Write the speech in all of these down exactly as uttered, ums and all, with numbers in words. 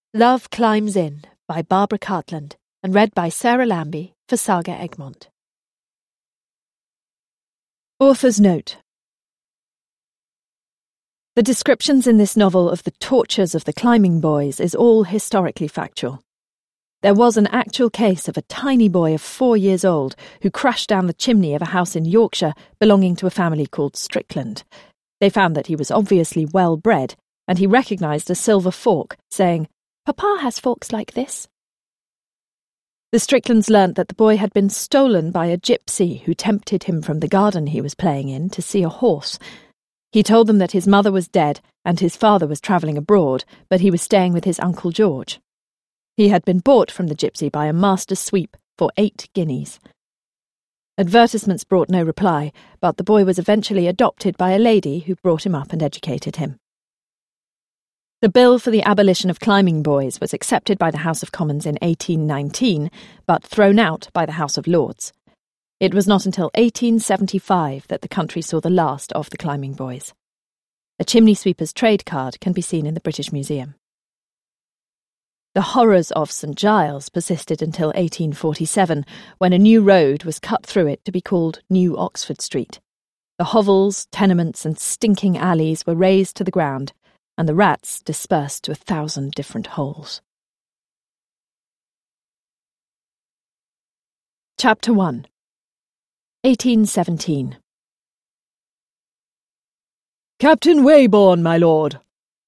Love Climbs In by Barbara Cartland and read by Sarah Lambie for Saga Egmont. Author's note. The descriptions in this novel of the tortures of the climbing boys is all historically factual. There was an actual case of a tiny boy of four years old who crashed down the chimney of a house in Yorkshire belonging to a family called Strickland. They found that he was obviously well bred, and he recognised a silver fork, saying, "Papa has forks like this." The Stricklands learnt that the boy had been stolen by a gypsy who tempted him from the garden he was playing in to see a horse. He told them that his mother was dead and his father was travelling abroad, but he was staying with his Uncle George. He had been bought from the gypsy by a master sweep for eight guineas. Advertisements brought no reply, but the boy was eventually adopted by a lady who brought him up and educated him. The bill for the abolition of climbing boys was accepted by the House of Commons in eighteen nineteen, but thrown out by the House of Lords. It was not until eighteen seventy-five that the country saw the last of the climbing boys. A chimney sweeper's trade card can be seen in the British Museum. The horrors of St Giles persisted until eighteen forty-seven, when a new road was cut through it to be called New Oxford Street. The hovels, tenements and stinking alleys were razed to the ground, and the rats dispersed to a thousand different holes. Chapter one. eighteen seventeen. "Captain Waybourne, my lord!"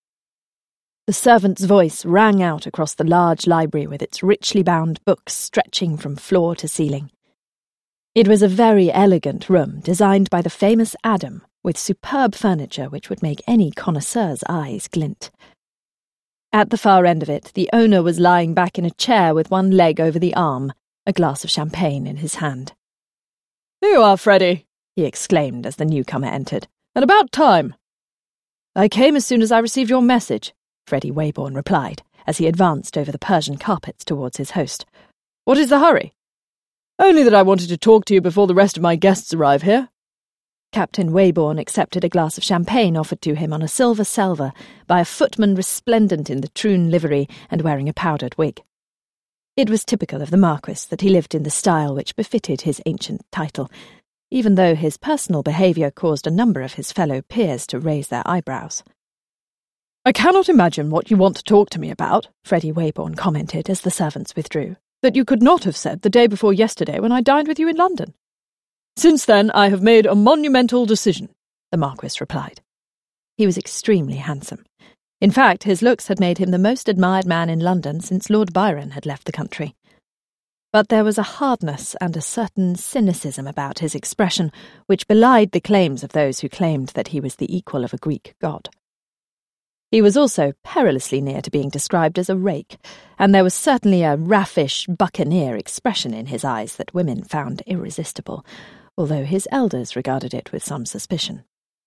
The servant's voice rang out across the large library with its richly bound books stretching from floor to ceiling. It was a very elegant room, designed by the famous Adam, with superb furniture which would make any connoisseur's eyes glint. At the far end of it, the owner was lying back in a chair with one leg over the arm, a glass of champagne in his hand. "Here you are, Freddie," he exclaimed as the newcomer entered. "And about time." "I came as soon as I received your message," Freddie Waybourne replied, as he advanced over the Persian carpets towards his host. "What is the hurry?" "Only that I wanted to talk to you before the rest of my guests arrive here." Captain Waybourne accepted a glass of champagne offered to him on a silver salver by a footman resplendent in the Troon livery and wearing a powdered wig. It was typical of the Marquis that he lived in the style which befitted his ancient title, even though his personal behaviour caused a number of his fellow peers to raise their eyebrows. "I cannot imagine what you want to talk to me about," Freddie Waybourne commented as the servants withdrew, "that you could not have said the day before yesterday when I dined with you in London." "Since then I have made a monumental decision," the Marquis replied. He was extremely handsome. In fact, his looks had made him the most admired man in London since Lord Byron had left the country. But there was a hardness and a certain cynicism about his expression which belied the claims of those who claimed that he was the equal of a Greek god. He was also perilously near to being described as a rake, and there was certainly a raffish, buccaneer expression in his eyes that women found irresistible, although his elders regarded it with some suspicion.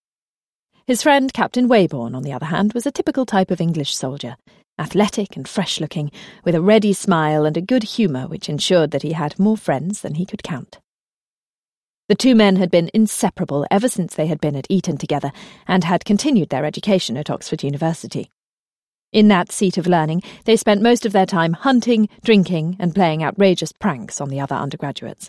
His friend Captain Waybourne, on the other hand, was a typical type of English soldier, athletic and fresh-looking, with a ready smile and a good humour which ensured that he had more friends than he could count. The two men had been inseparable ever since they had been at Eton together and had continued their education at Oxford University. In that seat of learning, they spent most of their time hunting, drinking, and playing outrageous pranks on the other undergraduates.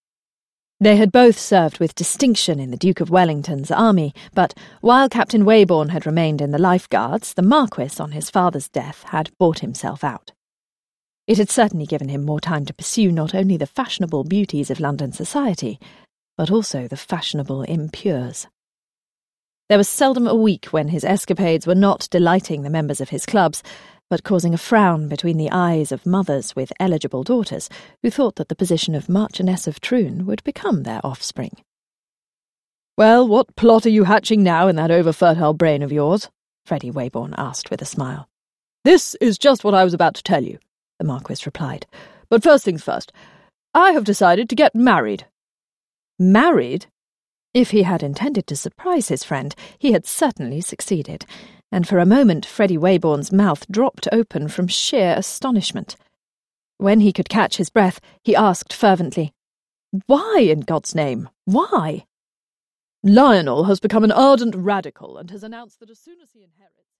They had both served with distinction in the Duke of Wellington's army, but while Captain Waybourne had remained in the Life Guards, the Marquis, on his father's death, had bought himself out. It had certainly given him more time to pursue not only the fashionable beauties of London society, but also the fashionable impures. There was seldom a week when his escapades were not delighting the members of his clubs, but causing a frown between the eyes of mothers with eligible daughters who thought that the position of Marchioness of Troon would become their offspring. "Well, what plot are you hatching now in that over-fertile brain of yours?" Freddie Waybourne asked with a smile. "This is just what I was about to tell you," the Marquis replied. "But first things first. I have decided to get married." Married? If he had intended to surprise his friend, he had certainly succeeded, and for a moment Freddie Waybourne's mouth dropped open from sheer astonishment. When he could catch his breath, he asked fervently, "Why, in God's name? Why?" "Lionel has become an ardent radical and has announced that as soon as he inherits..."